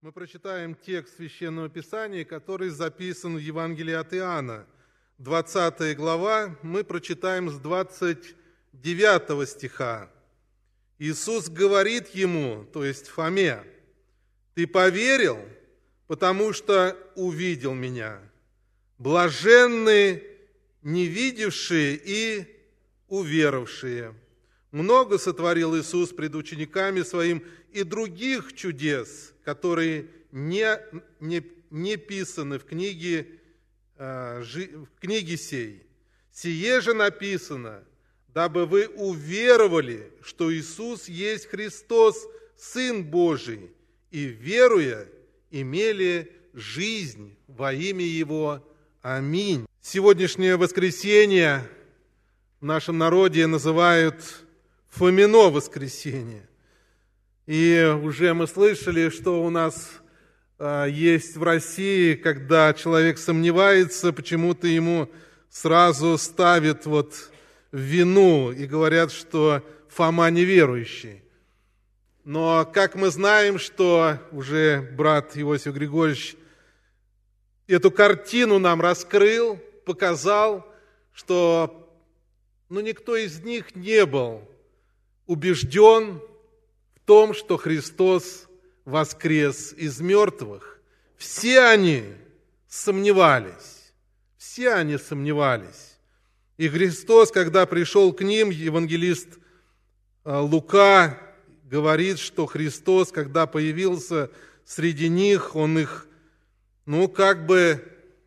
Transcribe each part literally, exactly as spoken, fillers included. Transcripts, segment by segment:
Мы прочитаем текст Священного Писания, который записан в Евангелии от Иоанна, двадцатая глава, мы прочитаем с двадцать девятого стиха. Иисус говорит ему, то есть Фоме: «Ты поверил, потому что увидел Меня. Блаженны не видевшие и уверовавшие». Много сотворил Иисус пред учениками Своим и других чудес, которые не, не, не писаны в книге, э, жи, в книге сей. Сие же написано, дабы вы уверовали, что Иисус есть Христос, Сын Божий, и, веруя, имели жизнь во имя Его. Аминь. Сегодняшнее воскресенье в нашем народе называют Фомино воскресенье. И уже мы слышали, что у нас а, есть в России, когда человек сомневается, почему-то ему сразу ставят вот вину и говорят, что Фома неверующий. Но как мы знаем, что уже брат Иосиф Григорьевич эту картину нам раскрыл, показал, что ну, никто из них не был убежден в том, что Христос воскрес из мертвых. Все они сомневались, все они сомневались. И Христос, когда пришел к ним, евангелист Лука говорит, что Христос, когда появился среди них, Он их, ну, как бы,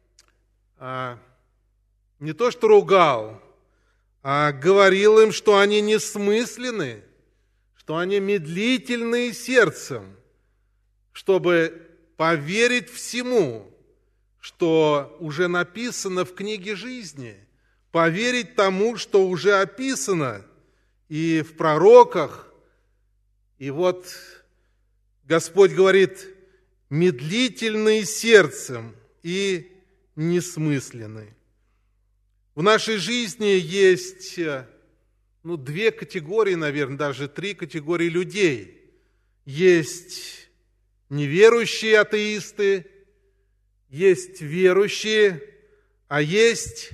а, не то что ругал, а говорил им, что они несмысленны, что они медлительны сердцем, чтобы поверить всему, что уже написано в книге жизни, поверить тому, что уже описано и в пророках. И вот Господь говорит: медлительны сердцем и несмысленны. В нашей жизни есть ну, две категории, наверное, даже три категории людей. Есть неверующие атеисты, есть верующие, а есть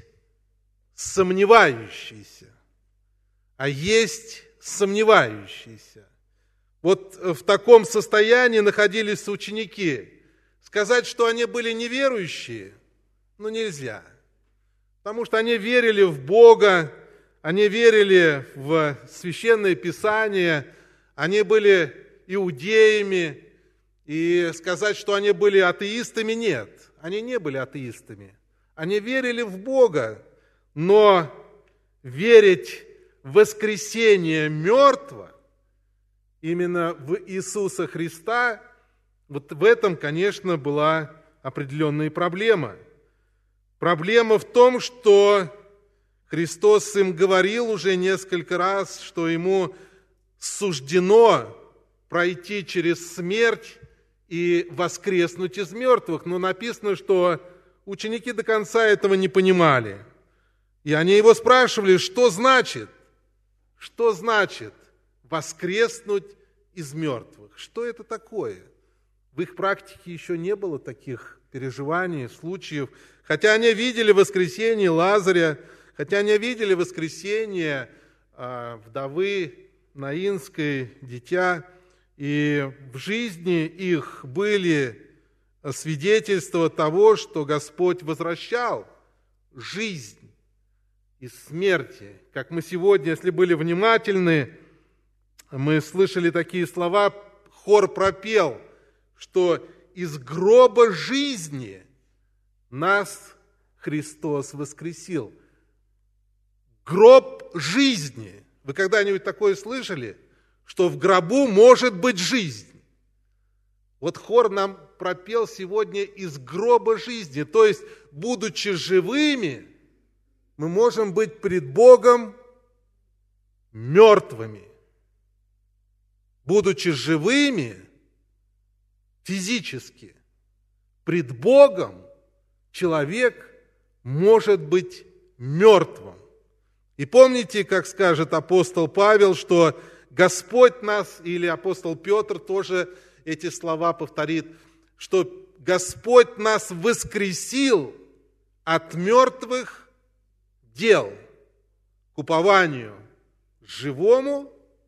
сомневающиеся. А есть сомневающиеся. Вот в таком состоянии находились ученики. Сказать, что они были неверующие, ну нельзя. Потому что они верили в Бога, они верили в Священное Писание, они были иудеями, и сказать, что они были атеистами, нет. Они не были атеистами. Они верили в Бога, но верить в воскресение мертвого, именно в Иисуса Христа, вот в этом, конечно, была определенная проблема. Проблема в том, что Христос им говорил уже несколько раз, что ему суждено пройти через смерть и воскреснуть из мертвых. Но написано, что ученики до конца этого не понимали. И они его спрашивали, что значит, что значит воскреснуть из мертвых? Что это такое? В их практике еще не было таких переживаний, случаев. Хотя они видели воскресение Лазаря, хотя они видели воскресение э, вдовы Наинской, дитя, и в жизни их были свидетельства того, что Господь возвращал жизнь из смерти. Как мы сегодня, если были внимательны, мы слышали такие слова, хор пропел, что из гроба жизни нас Христос воскресил. Гроб жизни. Вы когда-нибудь такое слышали? Что в гробу может быть жизнь. Вот хор нам пропел сегодня из гроба жизни. То есть, будучи живыми, мы можем быть пред Богом мертвыми. Будучи живыми физически, пред Богом человек может быть мертвым. И помните, как скажет апостол Павел, что Господь нас, или апостол Петр тоже эти слова повторит, что Господь нас воскресил от мертвых дел к упованию живому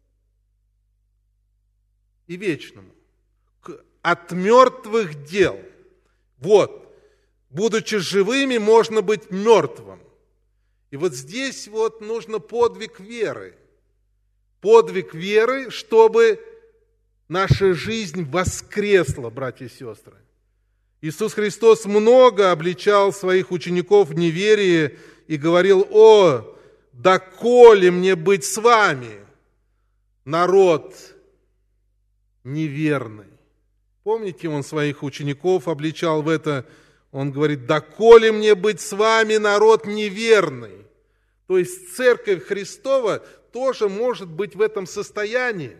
и вечному. От мертвых дел. Вот, будучи живыми, можно быть мертвым. И вот здесь вот нужно подвиг веры. Подвиг веры, чтобы наша жизнь воскресла, братья и сестры. Иисус Христос много обличал своих учеников в неверии и говорил: «О, доколе мне быть с вами, народ неверный». Помните, он своих учеников обличал в это, он говорит: «Доколе мне быть с вами, народ неверный». То есть Церковь Христова тоже может быть в этом состоянии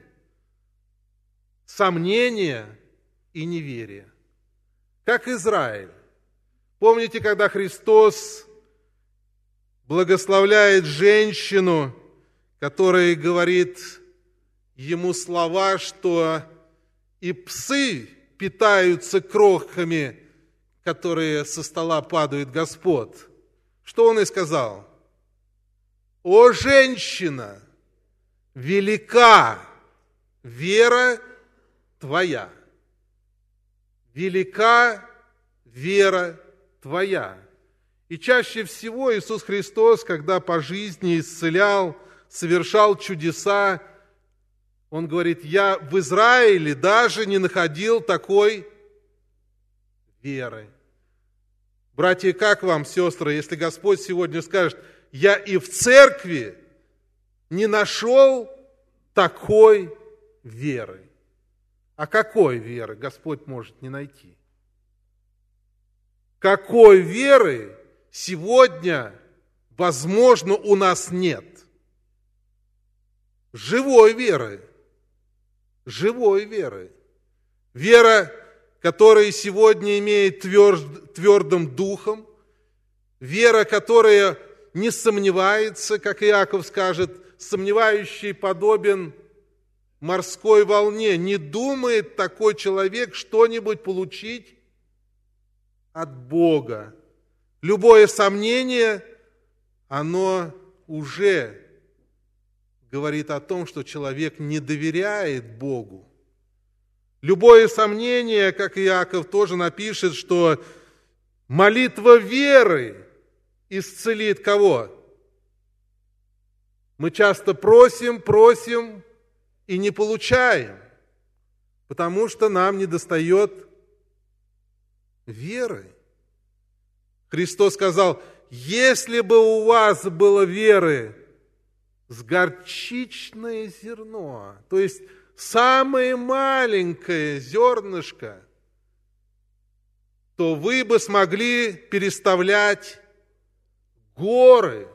сомнения и неверия. Как Израиль. Помните, когда Христос благословляет женщину, которая говорит ему слова, что и псы питаются крохами, которые со стола падают Господь. Что он и сказал? «О, женщина, велика вера твоя». Велика вера твоя. И чаще всего Иисус Христос, когда по жизни исцелял, совершал чудеса, Он говорит: «Я в Израиле даже не находил такой веры». Братья, как вам, сестры, если Господь сегодня скажет: «Я и в церкви не нашел такой веры». А какой веры Господь может не найти? Какой веры сегодня, возможно, у нас нет? Живой веры. Живой веры. Вера, которая сегодня имеет тверд, твердым духом. Вера, которая не сомневается, как Иаков скажет, сомневающий подобен морской волне. Не думает такой человек что-нибудь получить от Бога. Любое сомнение, оно уже говорит о том, что человек не доверяет Богу. Любое сомнение, как Иаков тоже напишет, что молитва веры исцелит кого? Мы часто просим, просим и не получаем, потому что нам недостает веры. Христос сказал: если бы у вас было веры с горчичное зерно, то есть самое маленькое зернышко, то вы бы смогли переставлять горы.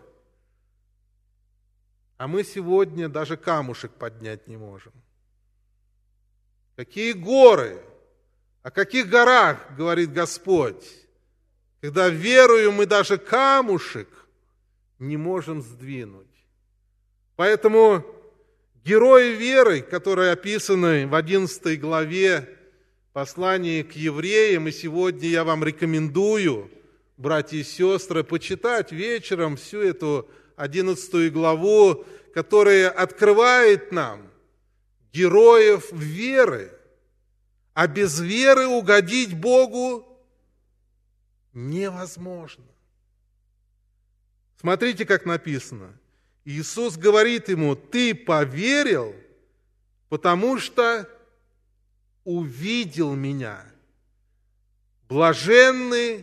А мы сегодня даже камушек поднять не можем. Какие горы? О каких горах говорит Господь? Когда верую, мы даже камушек не можем сдвинуть. Поэтому герои веры, которые описаны в одиннадцатой главе послания к евреям, и сегодня я вам рекомендую, братья и сестры, почитать вечером всю эту одиннадцатую главу, которая открывает нам героев веры. А без веры угодить Богу невозможно. Смотрите, как написано. Иисус говорит ему: ты поверил, потому что увидел меня. Блаженны,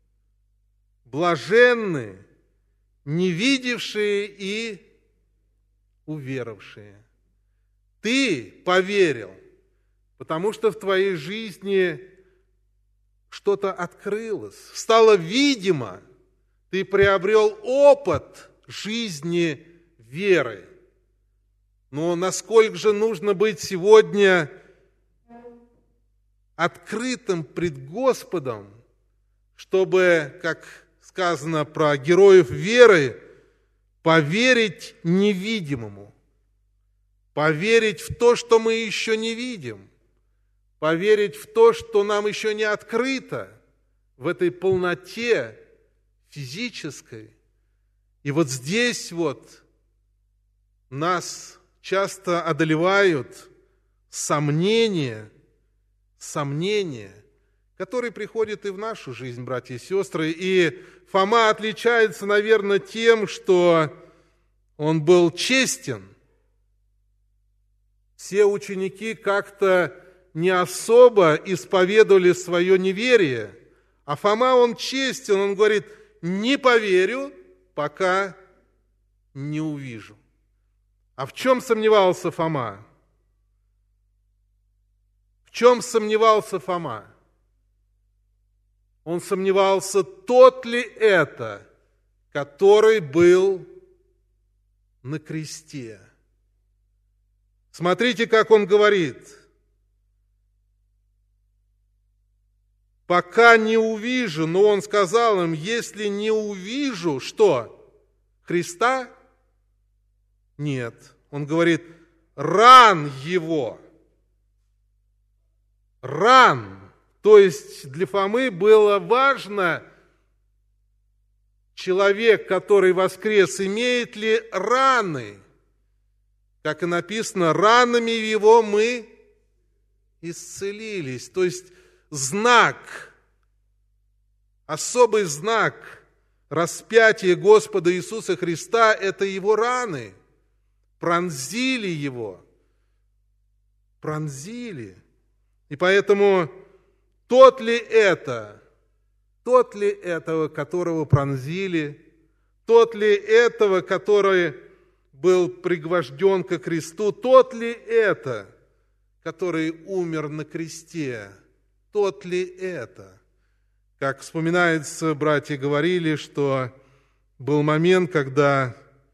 блаженны, не видевшие и уверовавшие. Ты поверил, потому что в твоей жизни что-то открылось, стало видимо, ты приобрел опыт жизни веры. Но насколько же нужно быть сегодня открытым пред Господом, чтобы, как сказано про героев веры, поверить невидимому, поверить в то, что мы еще не видим, поверить в то, что нам еще не открыто в этой полноте физической. И вот здесь вот нас часто одолевают сомнения, сомнения, которые приходят и в нашу жизнь, братья и сестры. И Фома отличается, наверное, тем, что он был честен. Все ученики как-то не особо исповедовали свое неверие, а Фома, он честен, он говорит: не поверю, пока не увижу. А в чем сомневался Фома? В чем сомневался Фома? Он сомневался, тот ли это, который был на кресте. Смотрите, как он говорит: пока не увижу, но он сказал им, если не увижу, что? Христа? Нет. Он говорит, ран его. Ран. То есть для Фомы было важно, человек, который воскрес, имеет ли раны. Как и написано, ранами его мы исцелились. То есть знак, особый знак распятия Господа Иисуса Христа – это его раны. Пронзили его. Пронзили. И поэтому тот ли это, тот ли этого, которого пронзили, тот ли этого, который был пригвожден ко кресту, тот ли это, который умер на кресте, тот ли это? Как вспоминается, братья говорили, что был момент, когда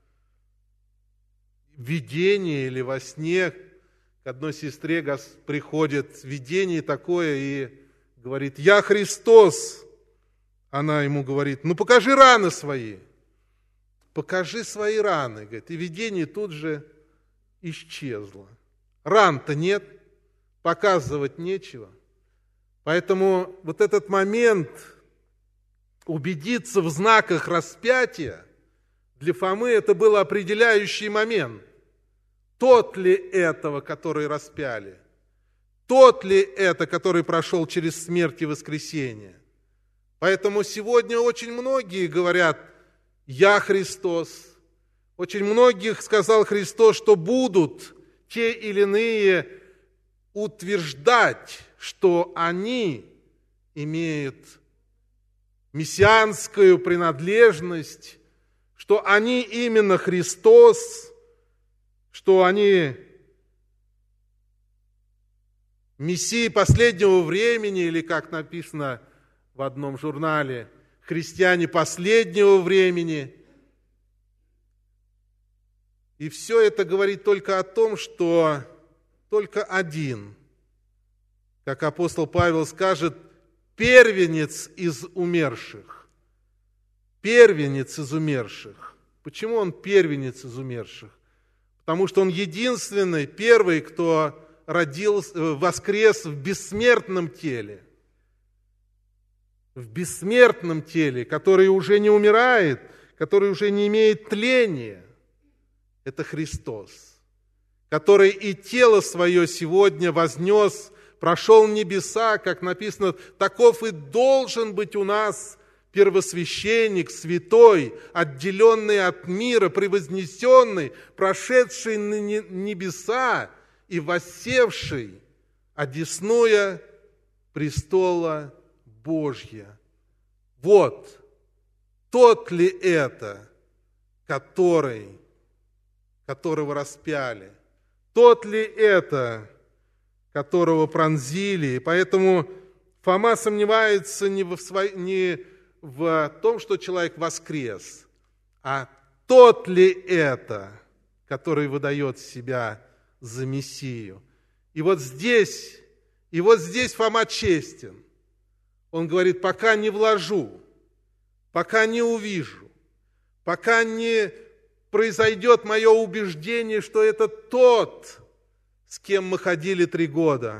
в видении или во сне к одной сестре приходит видение такое и говорит, я Христос. Она ему говорит, ну покажи раны свои. Покажи свои раны. Говорит, и видение тут же исчезло. Ран-то нет, показывать нечего. Поэтому вот этот момент убедиться в знаках распятия для Фомы это был определяющий момент. Тот ли этого, который распяли? Тот ли это, который прошел через смерть и воскресение? Поэтому сегодня очень многие говорят, я Христос. Очень многих сказал Христос, что будут те или иные утверждать, что они имеют мессианскую принадлежность, что они именно Христос, что они Мессии последнего времени, или, как написано в одном журнале, христиане последнего времени. И все это говорит только о том, что только один, как апостол Павел скажет, первенец из умерших. Первенец из умерших. Почему он первенец из умерших? Потому что он единственный, первый, кто родился, воскрес в бессмертном теле. В бессмертном теле, который уже не умирает, который уже не имеет тления. Это Христос, который и тело свое сегодня вознес, прошел небеса, как написано, таков и должен быть у нас первосвященник, святой, отделенный от мира, превознесенный, прошедший на небеса и воссевший, одесную престола Божья. Вот тот ли это, который, которого распяли, тот ли это, которого пронзили. И поэтому Фома сомневается не в, сво... не в том, что человек воскрес, а тот ли это, который выдает себя за Мессию. И вот здесь, и вот здесь Фома честен. Он говорит, пока не вложу, пока не увижу, пока не произойдет мое убеждение, что это тот, с кем мы ходили три года,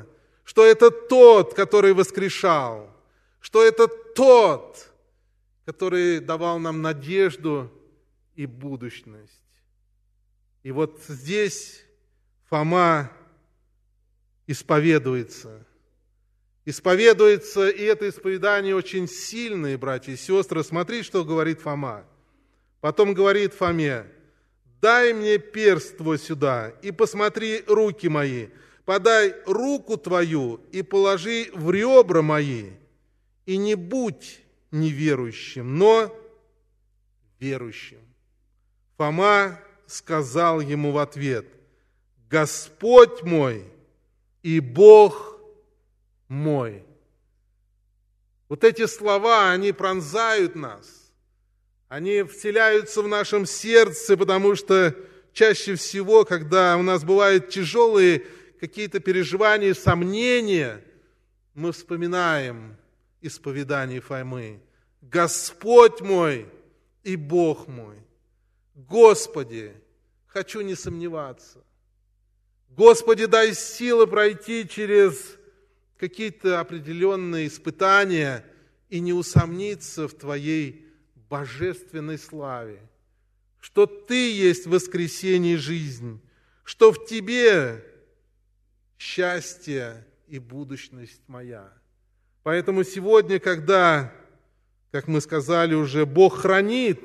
что это тот, который воскрешал, что это тот, который давал нам надежду и будущность. И вот здесь Фома исповедуется. Исповедуется, и это исповедание очень сильное, братья и сестры. Смотри, что говорит Фома. Потом говорит Фоме: «Дай мне перст твой сюда, и посмотри руки мои, подай руку твою и положи в ребра мои, и не будь неверующим, но верующим». Фома сказал ему в ответ: «Господь мой и Бог мой». Вот эти слова, они пронзают нас, они вселяются в нашем сердце, потому что чаще всего, когда у нас бывают тяжелые какие-то переживания, сомнения, мы вспоминаем исповедание Фомы: «Господь мой и Бог мой». Господи, хочу не сомневаться. Господи, дай силы пройти через какие-то определенные испытания и не усомниться в Твоей божественной славе, что Ты есть воскресение и жизнь, что в Тебе счастье и будущность моя. Поэтому сегодня, когда, как мы сказали уже, Бог хранит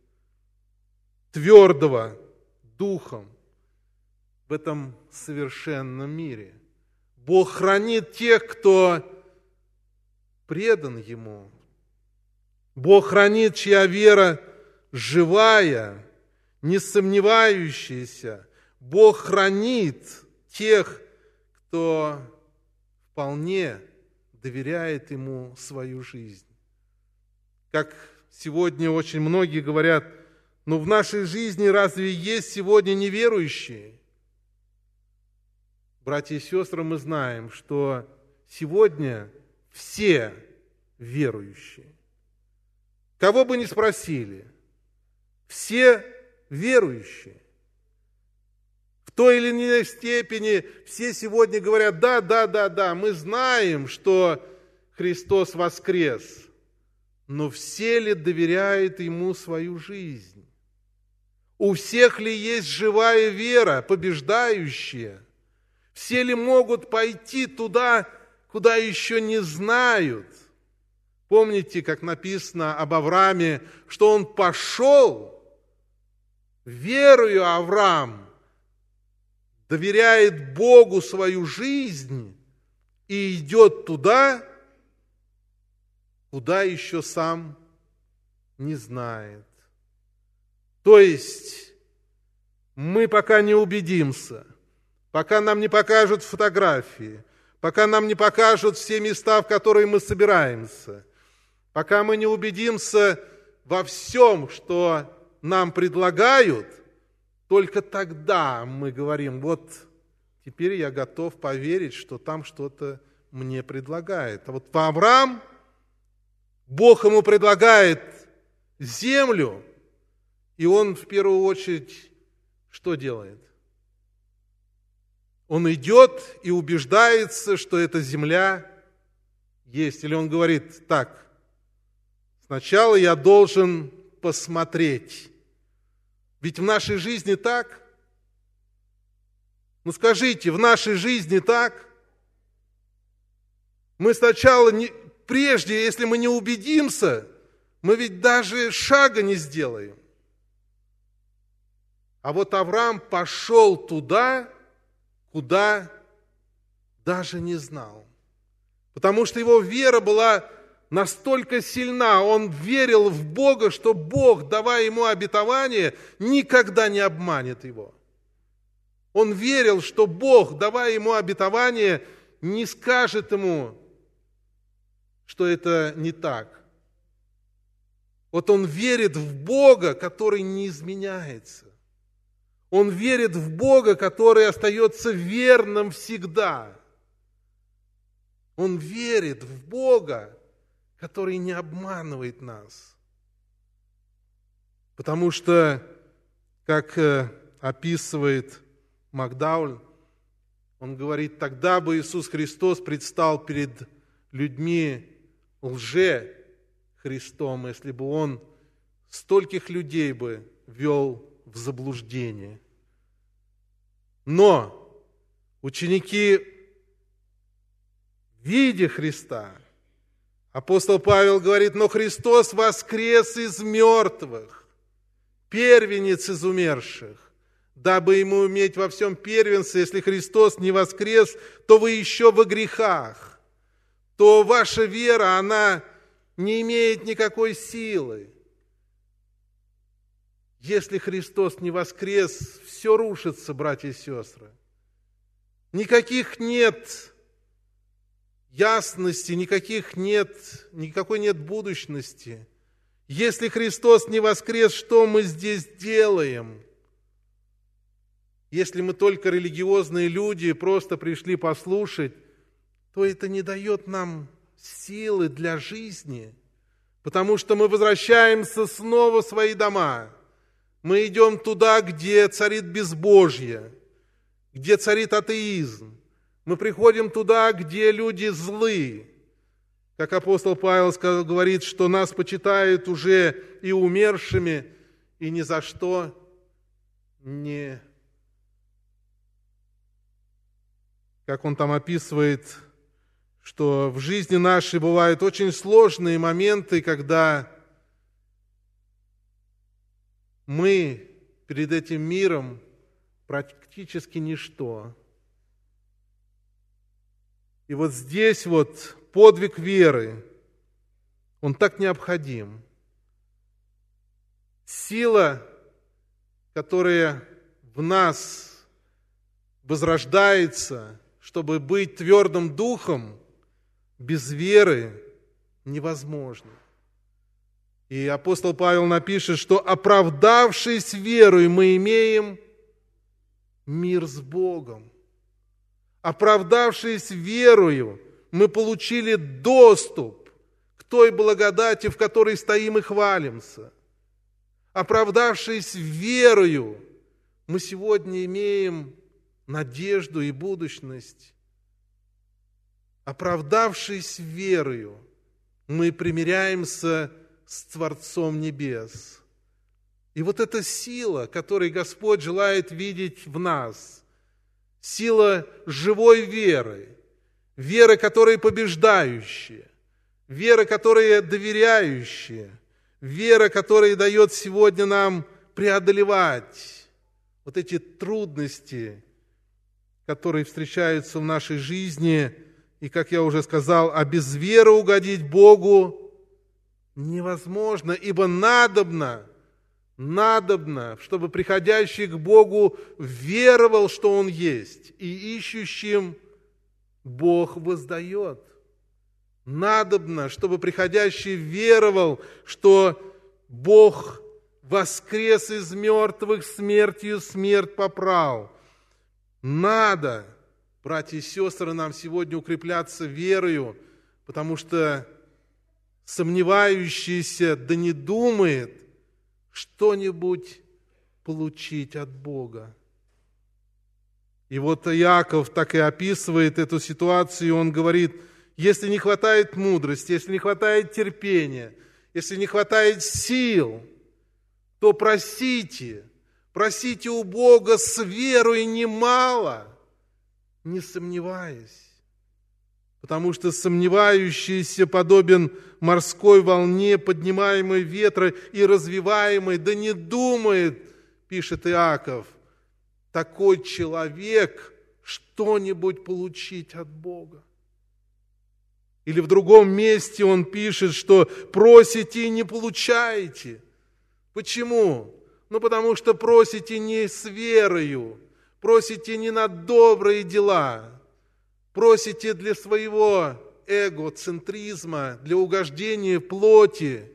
твердого духом в этом совершенном мире, Бог хранит тех, кто предан Ему. Бог хранит, чья вера живая, не сомневающаяся. Бог хранит тех, кто вполне доверяет Ему свою жизнь. Как сегодня очень многие говорят: ну в нашей жизни разве есть сегодня неверующие? Братья и сестры, мы знаем, что сегодня все верующие. Кого бы ни спросили, все верующие. В той или иной степени все сегодня говорят: да, да, да, да, мы знаем, что Христос воскрес, но все ли доверяют Ему свою жизнь? У всех ли есть живая вера, побеждающая? Все ли могут пойти туда, куда еще не знают? Помните, как написано об Аврааме, что он пошел, верою Авраам доверяет Богу свою жизнь и идет туда, куда еще сам не знает. То есть мы пока не убедимся, пока нам не покажут фотографии, пока нам не покажут все места, в которые мы собираемся, пока мы не убедимся во всем, что нам предлагают, только тогда мы говорим: вот теперь я готов поверить, что там что-то мне предлагают. А вот Авраам, Бог ему предлагает землю, и он в первую очередь что делает? Он идет и убеждается, что эта земля есть. Или он говорит: так, сначала я должен посмотреть. Ведь в нашей жизни так. Ну скажите, в нашей жизни так? Мы сначала, не, прежде, если мы не убедимся, мы ведь даже шага не сделаем. А вот Авраам пошел туда, куда даже не знал. Потому что его вера была настолько сильна, он верил в Бога, что Бог, давая ему обетование, никогда не обманет его. Он верил, что Бог, давая ему обетование, не скажет ему, что это не так. Вот он верит в Бога, который не изменяется. Он верит в Бога, который остается верным всегда. Он верит в Бога, который не обманывает нас. Потому что, как описывает Макдауль, Он говорит, тогда бы Иисус Христос предстал перед людьми лже-Христом, если бы Он стольких людей бы ввел в заблуждение. Но ученики, видя Христа, апостол Павел говорит, но Христос воскрес из мертвых, первенец из умерших. Дабы ему иметь во всем первенство, если Христос не воскрес, то вы еще во грехах, то ваша вера, она не имеет никакой силы. Если Христос не воскрес, все рушится, братья и сестры. Никаких нет ясности, никаких нет, никакой нет будущности. Если Христос не воскрес, что мы здесь делаем? Если мы только религиозные люди, просто пришли послушать, то это не дает нам силы для жизни, потому что мы возвращаемся снова в свои дома. Мы идем туда, где царит безбожье, где царит атеизм. Мы приходим туда, где люди злы. Как апостол Павел говорит, что нас почитают уже и умершими, и ни за что не... Как он там описывает, что в жизни нашей бывают очень сложные моменты, когда мы перед этим миром практически ничто. И вот здесь вот подвиг веры, он так необходим. Сила, которая в нас возрождается, чтобы быть твердым духом, без веры невозможно. И апостол Павел напишет, что оправдавшись верой, мы имеем мир с Богом. Оправдавшись верою, мы получили доступ к той благодати, в которой стоим и хвалимся. Оправдавшись верою, мы сегодня имеем надежду и будущность. Оправдавшись верою, мы примиряемся с Творцом Небес. И вот эта сила, которую Господь желает видеть в нас, сила живой веры, вера, которая побеждающая, вера, которая доверяющая, вера, которая дает сегодня нам преодолевать вот эти трудности, которые встречаются в нашей жизни. И, как я уже сказал, а без веры угодить Богу невозможно, ибо надобно, надобно, чтобы приходящий к Богу веровал, что Он есть, и ищущим Бог воздает. Надобно, чтобы приходящий веровал, что Бог воскрес из мертвых, смертью смерть поправ. Надо, братья и сестры, нам сегодня укрепляться верою, потому что сомневающийся да не думает что-нибудь получить от Бога. И вот Иаков так и описывает эту ситуацию, он говорит, если не хватает мудрости, если не хватает терпения, если не хватает сил, то просите, просите у Бога с верой немало, не сомневаясь. Потому что сомневающийся подобен морской волне, поднимаемой ветром и развиваемой, да не думает, пишет Иаков, такой человек что-нибудь получить от Бога. Или в другом месте он пишет, что просите и не получаете. Почему? Ну, потому что просите не с верою, просите не на добрые дела, просите для своего эгоцентризма, для угождения плоти.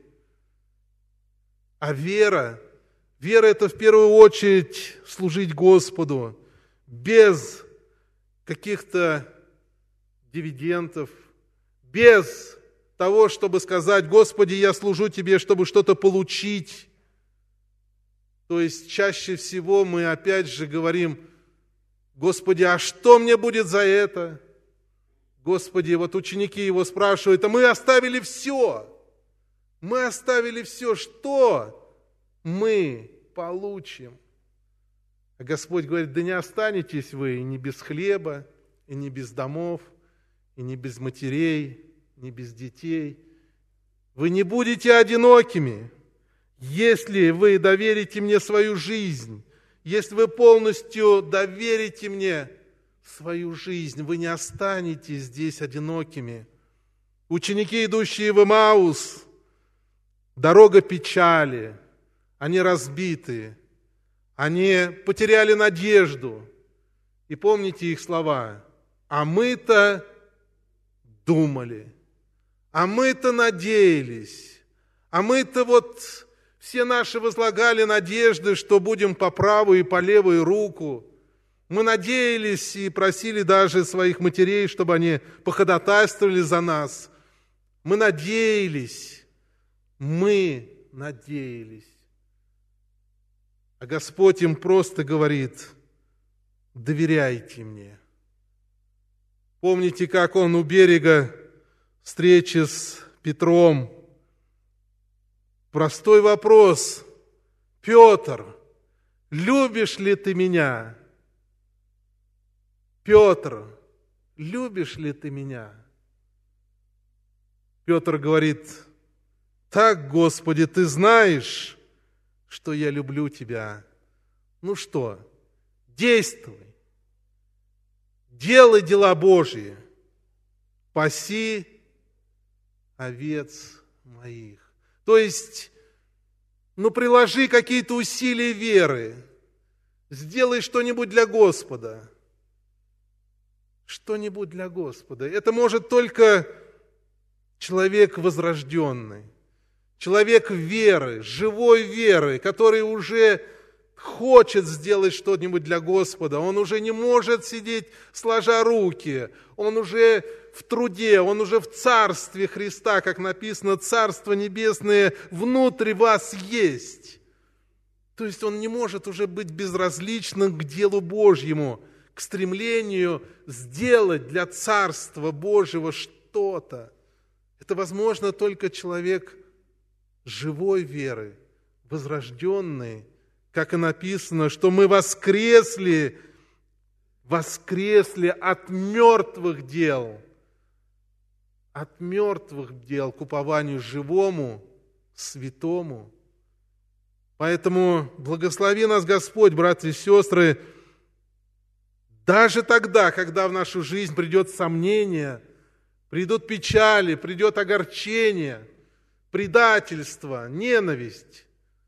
А вера, вера – это в первую очередь служить Господу без каких-то дивидендов, без того, чтобы сказать, Господи, я служу Тебе, чтобы что-то получить. То есть чаще всего мы опять же говорим, Господи, а что мне будет за это? Господи, вот ученики его спрашивают, а мы оставили все. Мы оставили все. Что мы получим? А Господь говорит, да не останетесь вы и не без хлеба, и не без домов, и не без матерей, не без детей. Вы не будете одинокими, если вы доверите мне свою жизнь, если вы полностью доверите мне свою жизнь, вы не останетесь здесь одинокими. Ученики, идущие в Эмаус, дорога печали, они разбиты, они потеряли надежду. И помните их слова, а мы-то думали, а мы-то надеялись, а мы-то вот все наши возлагали надежды, что будем по правую и по левую руку. Мы надеялись и просили даже своих матерей, чтобы они походатайствовали за нас. Мы надеялись, мы надеялись. А Господь им просто говорит, доверяйте мне. Помните, как он у берега встречи с Петром? Простой вопрос. Петр, любишь ли ты меня? Петр, любишь ли ты меня? Петр говорит, так, Господи, ты знаешь, что я люблю тебя. Ну что, действуй, делай дела Божьи, паси овец моих. То есть, ну, приложи какие-то усилия веры, сделай что-нибудь для Господа. Что-нибудь для Господа. Это может только человек возрожденный, человек веры, живой веры, который уже хочет сделать что-нибудь для Господа. Он уже не может сидеть сложа руки. Он уже в труде, он уже в Царстве Христа, как написано, Царство Небесное внутри вас есть. То есть он не может уже быть безразличным к делу Божьему, к стремлению сделать для Царства Божьего что-то. Это возможно только человек живой веры, возрожденный, как и написано, что мы воскресли, воскресли от мертвых дел, от мертвых дел к упованию живому, святому. Поэтому благослови нас Господь, братья и сестры, даже тогда, когда в нашу жизнь придет сомнение, придут печали, придет огорчение, предательство, ненависть,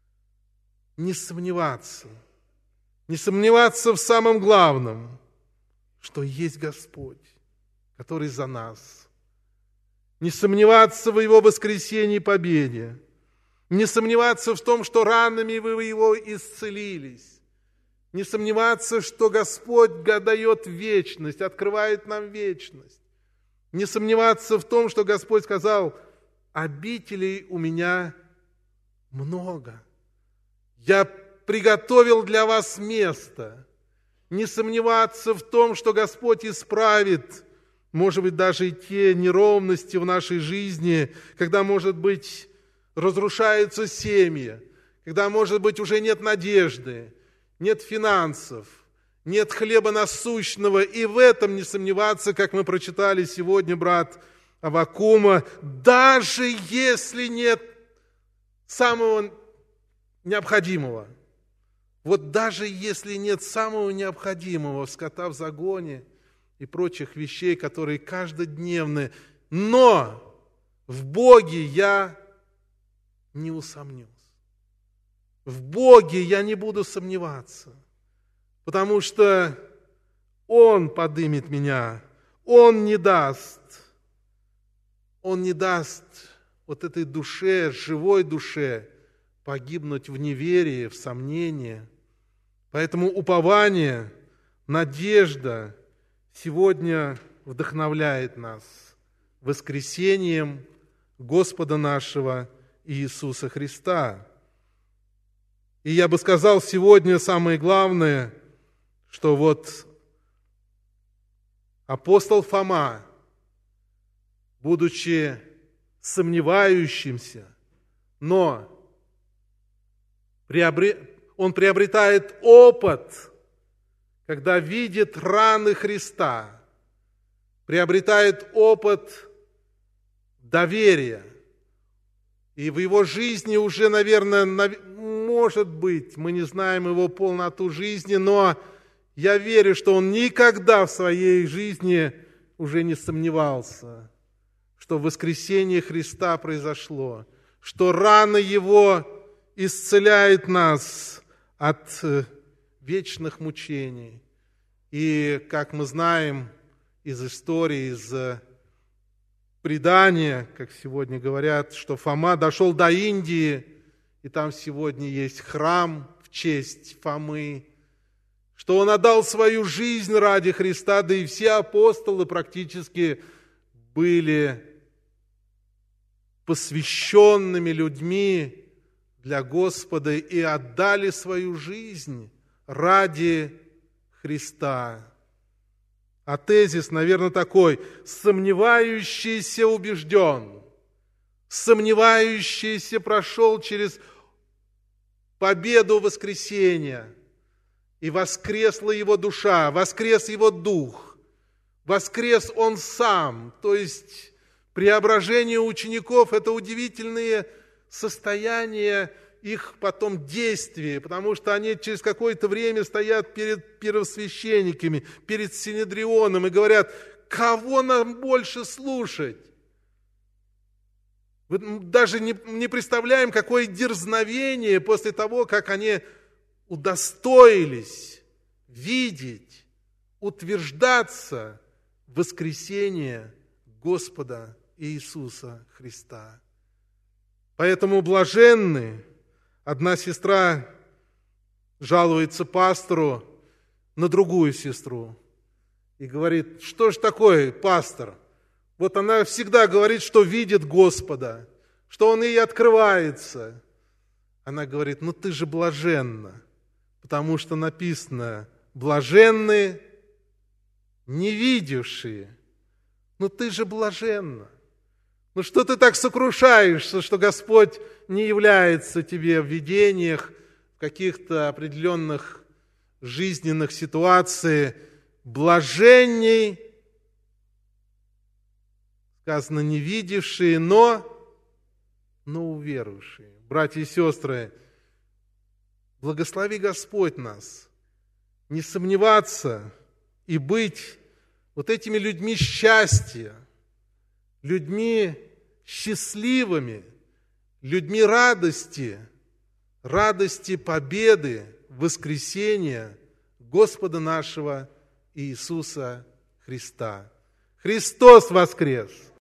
не сомневаться, не сомневаться в самом главном, что есть Господь, который за нас. Не сомневаться в Его воскресении и победе. Не сомневаться в том, что ранами вы Его исцелились. Не сомневаться, что Господь дает вечность, открывает нам вечность. Не сомневаться в том, что Господь сказал, обителей у меня много. Я приготовил для вас место. Не сомневаться в том, что Господь исправит, может быть, даже и те неровности в нашей жизни, когда, может быть, разрушаются семьи, когда, может быть, уже нет надежды, нет финансов, нет хлеба насущного. И в этом не сомневаться, как мы прочитали сегодня, брат Аввакума, даже если нет самого необходимого. Вот даже если нет самого необходимого, скота в загоне и прочих вещей, которые каждодневны, но в Боге я не усомнюсь. В Боге я не буду сомневаться, потому что Он подымет меня, Он не даст, Он не даст вот этой душе, живой душе, погибнуть в неверии, в сомнении. Поэтому упование, надежда сегодня вдохновляет нас воскресением Господа нашего Иисуса Христа. И я бы сказал сегодня самое главное, что вот Апостол Фома, будучи сомневающимся, но он приобретает опыт, когда видит раны Христа, приобретает опыт доверия. И в его жизни уже, наверное, может быть, мы не знаем его полноту жизни, но я верю, что он никогда в своей жизни уже не сомневался, что воскресение Христа произошло, что раны Его исцеляют нас от вечных мучений. И, как мы знаем из истории, из предания, как сегодня говорят, что Фома дошел до Индии, и там сегодня есть храм в честь Фомы, что он отдал свою жизнь ради Христа, да и все апостолы практически были посвященными людьми для Господа и отдали свою жизнь ради Христа. А тезис, наверное, такой: сомневающийся убежден, сомневающийся прошел через победу воскресения, и воскресла его душа, воскрес его дух, воскрес он сам. То есть преображение учеников – это удивительные состояния их потом действия, потому что они через какое-то время стоят перед первосвященниками, перед Синедрионом и говорят: кого нам больше слушать? Мы даже не, не представляем, какое дерзновение после того, как они удостоились видеть, утверждаться в воскресение Господа Иисуса Христа. Поэтому блаженны. Одна сестра жалуется пастору на другую сестру и говорит: что ж такое, пастор? Вот она всегда говорит, что видит Господа, что Он ей открывается. Она говорит: ну ты же блаженна, потому что написано: блаженны невидевшие. Ну ты же блаженна. Ну что ты так сокрушаешься, что Господь не является тебе в видениях, в каких-то определенных жизненных ситуациях? Блаженней, сказано, не видевшие, но, но уверовавшие. Братья и сестры, благослови Господь нас не сомневаться и быть вот этими людьми счастья, людьми счастливыми, людьми радости, радости победы, воскресения Господа нашего Иисуса Христа. Христос воскрес!